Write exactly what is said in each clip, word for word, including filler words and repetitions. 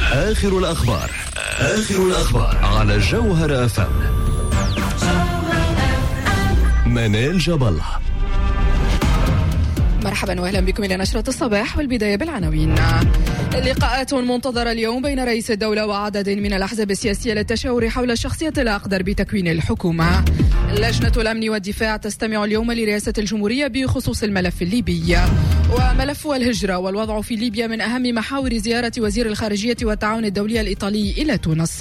آخر الأخبار آخر الأخبار على جوهر أف أم. منال جبل. مرحبا واهلا بكم الى نشرة الصباح، والبداية بالعناوين. لقاءات منتظرة اليوم بين رئيس الدولة وعدد من الأحزاب السياسية للتشاور حول الشخصية الأقدر بتكوين الحكومة. لجنة الأمن والدفاع تستمع اليوم لرئاسة الجمهورية بخصوص الملف الليبي. وملف الهجرة والوضع في ليبيا من أهم محاور زيارة وزير الخارجية والتعاون الدولي الإيطالي إلى تونس.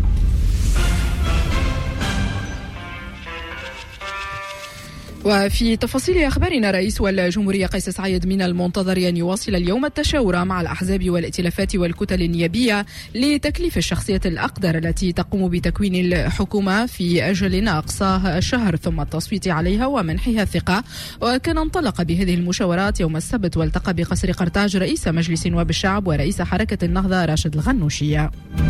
وفي تفاصيل أخبارنا، رئيس الجمهورية قيس سعيد من المنتظر أن يواصل اليوم التشاور مع الأحزاب والائتلافات والكتل النيابية لتكليف الشخصية الأقدر التي تقوم بتكوين الحكومة في أجل أقصاه الشهر، ثم التصويت عليها ومنحها الثقة. وكان انطلق بهذه المشاورات يوم السبت، والتقى بقصر قرطاج رئيس مجلس نواب الشعب ورئيس حركة النهضة راشد الغنوشية.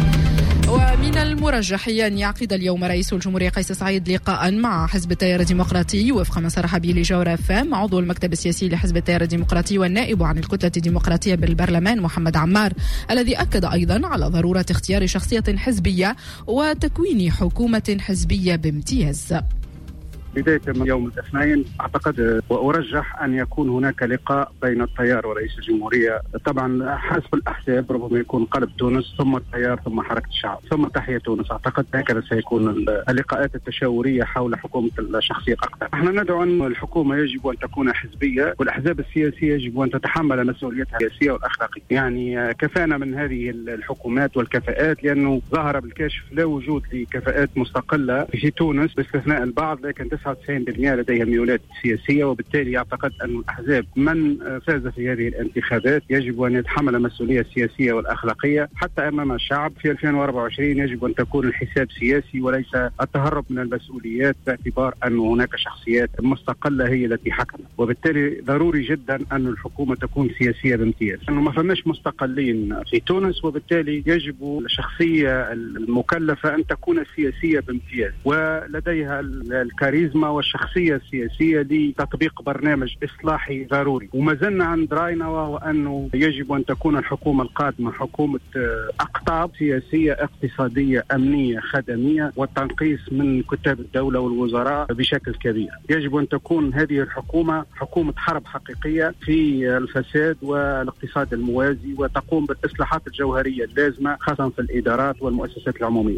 ومن المرجح أن يعقد اليوم رئيس الجمهورية قيس سعيد لقاء مع حزب التيار الديمقراطي، وفق ما صرح به لجوهر أف أم عضو المكتب السياسي لحزب التيار الديمقراطي والنائب عن الكتلة الديمقراطية بالبرلمان محمد عمار، الذي أكد أيضا على ضرورة اختيار شخصية حزبية وتكوين حكومة حزبية بامتياز. بداية من يوم الاثنين أعتقد وأرجح أن يكون هناك لقاء بين التيار ورئيس الجمهورية. طبعا حسب الأحزاب ربما يكون قلب تونس ثم التيار ثم حركة الشعب ثم تحية تونس. أعتقد هكذا سيكون اللقاءات التشاورية حول حكومة الشخصية الأقدر. نحن ندعو أن الحكومة يجب أن تكون حزبية، والأحزاب السياسية يجب أن تتحمل مسؤوليتها السياسية والأخلاقية. يعني كفانا من هذه الحكومات والكفاءات، لأنه ظهر بالكشف لا وجود لكفاءات مستقلة في تونس باستثناء البعض، لكن تسعة وتسعين بالمئة لديها ميولات سياسية. وبالتالي أعتقد أن الأحزاب من فاز في هذه الانتخابات يجب أن يتحمل المسؤولية السياسية والأخلاقية حتى أمام الشعب. في ألفين وأربعة وعشرين يجب أن تكون الحساب سياسي وليس التهرب من المسؤوليات، باعتبار أن هناك شخصيات مستقلة هي التي حكمت. وبالتالي ضروري جدا أن الحكومة تكون سياسية بامتياز، أنه ما فماش مستقلين في تونس، وبالتالي يجب الشخصية المكلفة أن تكون سياسية بامتياز ولديها الكاريزما والشخصية السياسية لتطبيق برنامج إصلاحي ضروري. وما زلنا عند رأينا، وهو أنه يجب أن تكون الحكومة القادمة حكومة أقطاب سياسية اقتصادية أمنية خدمية، والتنقيص من كتاب الدولة والوزراء بشكل كبير. يجب أن تكون هذه الحكومة حكومة حرب حقيقية في الفساد والاقتصاد الموازي، وتقوم بالإصلاحات الجوهرية اللازمة خاصة في الإدارات والمؤسسات العمومية.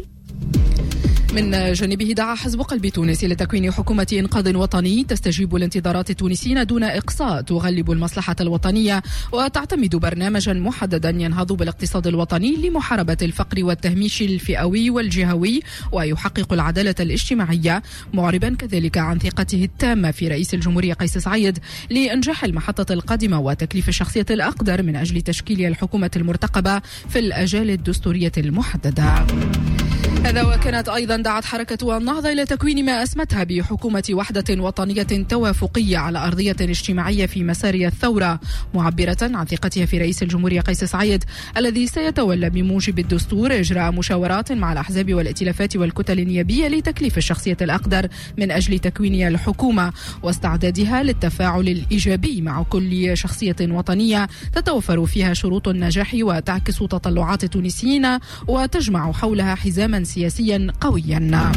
من جانبه دعا حزب قلب تونس إلى تكوين حكومة إنقاذ وطني تستجيب لانتظارات التونسيين دون إقصاء، تغلب المصلحة الوطنية وتعتمد برنامجا محددا ينهض بالاقتصاد الوطني لمحاربة الفقر والتهميش الفئوي والجهوي، ويحقق العدالة الاجتماعية، معربا كذلك عن ثقته التامة في رئيس الجمهورية قيس سعيد لإنجاح المحطة القادمة وتكليف الشخصية الأقدر من أجل تشكيل الحكومة المرتقبة في الأجال الدستورية المحددة. هذا وكانت أيضا دعت حركة النهضة إلى تكوين ما أسمتها بحكومة وحدة وطنية توافقية على أرضية اجتماعية في مسار الثورة، معبرة عن ثقتها في رئيس الجمهورية قيس سعيد الذي سيتولى بموجب الدستور إجراء مشاورات مع الأحزاب والائتلافات والكتل النيابية لتكليف الشخصية الأقدر من أجل تكوين الحكومة واستعدادها للتفاعل الإيجابي مع كل شخصية وطنية تتوفر فيها شروط النجاح وتعكس تطلعات التونسيين وتجمع حولها حزاما سياسيا قويا.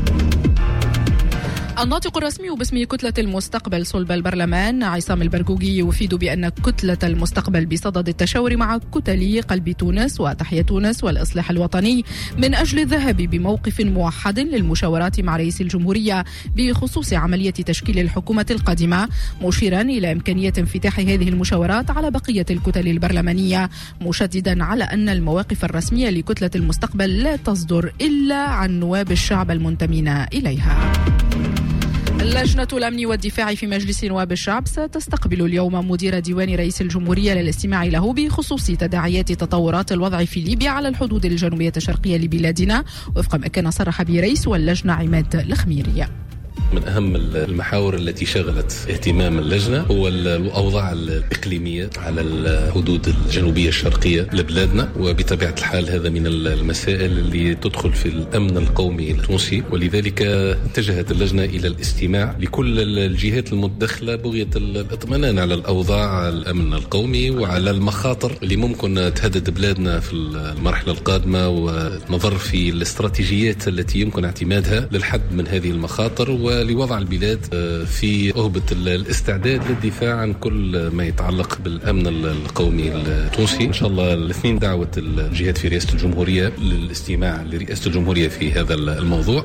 الناطق الرسمي باسم كتلة المستقبل صلب البرلمان عصام البرقوقي يفيد بأن كتلة المستقبل بصدد التشاور مع كتل قلب تونس وتحية تونس والإصلاح الوطني من أجل الذهاب بموقف موحد للمشاورات مع رئيس الجمهورية بخصوص عملية تشكيل الحكومة القادمة، مشيرا إلى إمكانية انفتاح هذه المشاورات على بقية الكتل البرلمانية، مشددا على أن المواقف الرسمية لكتلة المستقبل لا تصدر إلا عن نواب الشعب المنتمين إليها. لجنة الأمن والدفاع في مجلس نواب الشعب ستستقبل اليوم مدير ديوان رئيس الجمهورية للاستماع له بخصوص تداعيات تطورات الوضع في ليبيا على الحدود الجنوبية الشرقية لبلادنا، وفق ما كان صرح به رئيس اللجنة عماد الخميري. من أهم المحاور التي شغلت اهتمام اللجنة هو الأوضاع الإقليمية على الحدود الجنوبية الشرقية لبلادنا، وبطبيعة الحال هذا من المسائل اللي تدخل في الأمن القومي التونسي، ولذلك اتجهت اللجنة إلى الاستماع لكل الجهات المتدخلة بغية الاطمئنان على الأوضاع الأمن القومي وعلى المخاطر اللي ممكن تهدد بلادنا في المرحلة القادمة، ونظر في الاستراتيجيات التي يمكن اعتمادها للحد من هذه المخاطر ولوضع البلاد في أهبة الاستعداد للدفاع عن كل ما يتعلق بالأمن القومي التونسي. إن شاء الله الاثنين دعوة الجهات في رئاسة الجمهورية للاستماع لرئاسة الجمهورية في هذا الموضوع.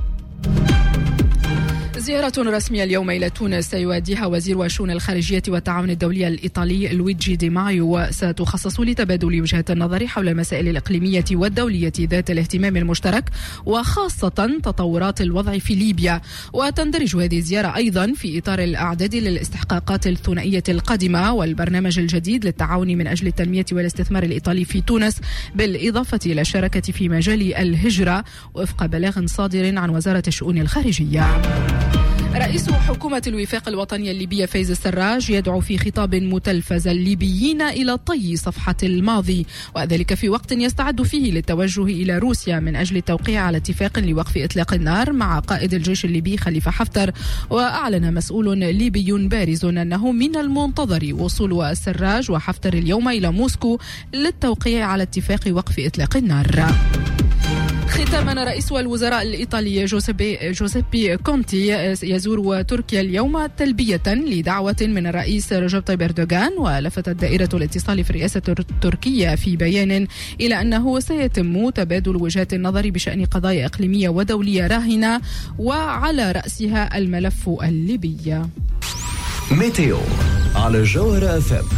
زيارة رسمية اليوم إلى تونس سيؤديها وزير الشؤون الخارجية والتعاون الدولي الإيطالي لويجي دي مايو، وستخصص لتبادل وجهات النظر حول المسائل الإقليمية والدولية ذات الاهتمام المشترك، وخاصة تطورات الوضع في ليبيا. وتندرج هذه الزيارة أيضا في إطار الأعداد للاستحقاقات الثنائية القادمة والبرنامج الجديد للتعاون من أجل التنمية والاستثمار الإيطالي في تونس، بالإضافة إلى الشراكة في مجال الهجرة وفق بلاغ صادر عن وزارة الشؤون الخارجية. رئيس حكومة الوفاق الوطني الليبية فايز السراج يدعو في خطاب متلفز الليبيين إلى طي صفحة الماضي، وذلك في وقت يستعد فيه للتوجه إلى روسيا من أجل التوقيع على اتفاق لوقف إطلاق النار مع قائد الجيش الليبي خليفة حفتر. وأعلن مسؤول ليبي بارز أنه من المنتظر وصول السراج وحفتر اليوم إلى موسكو للتوقيع على اتفاق وقف إطلاق النار. ختاما، رئيس الوزراء الإيطالي جوزيبي, جوزيبي كونتي يزور تركيا اليوم تلبية لدعوة من الرئيس رجب طيب أردوغان. ولفتت دائرة الاتصال في الرئاسة التركية في بيان إلى أنه سيتم تبادل وجهات النظر بشأن قضايا إقليمية ودولية راهنة، وعلى رأسها الملف الليبي. ميتيو على جوهر أف أم.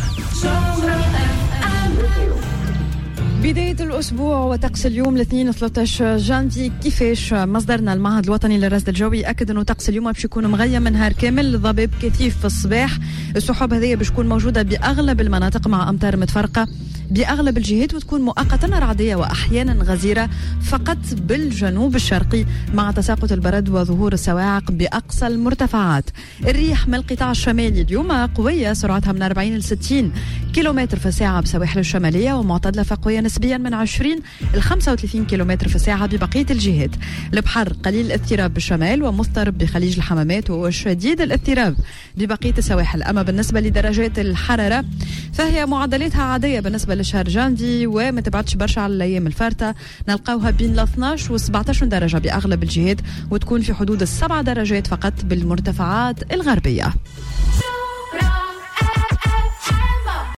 بداية الأسبوع وطقس اليوم الاثنين ثلاثة عشر جانفي كيفاش؟ مصدرنا المعهد الوطني للرصد الجوي أكد أنه طقس اليوم باش يكون مغيم نهار كامل، ضباب كثيف في الصباح. السحب هذه باش تكون موجودة بأغلب المناطق مع أمطار متفرقة بأغلب الجهات، وتكون مؤقتا رعدية وأحيانا غزيرة فقط بالجنوب الشرقي، مع تساقط البرد وظهور الصواعق بأقصى المرتفعات. الريح من القطاع الشمالي اليوم قوية، سرعتها من أربعين إلى ستين كيلومتر في الساعة بسواحل الشمالية، ومعتدلة فقوية نسبيا من عشرين إلى خمسة وثلاثين كيلومتر في الساعة ببقية الجهات. البحر قليل الاضطراب بالشمال ومضطرب بخليج الحمامات، وشديد الاضطراب ببقية السواحل. أما بالنسبة لدرجات الحرارة فهي معدلاتها عادية بالنسبة لشهر جانفي، وما تبعدش برشا على الأيام الفارطة، نلقاوها بين اثني عشر و سبعة عشر درجة بأغلب الجهات، وتكون في حدود السبع درجات فقط بالمرتفعات الغربية.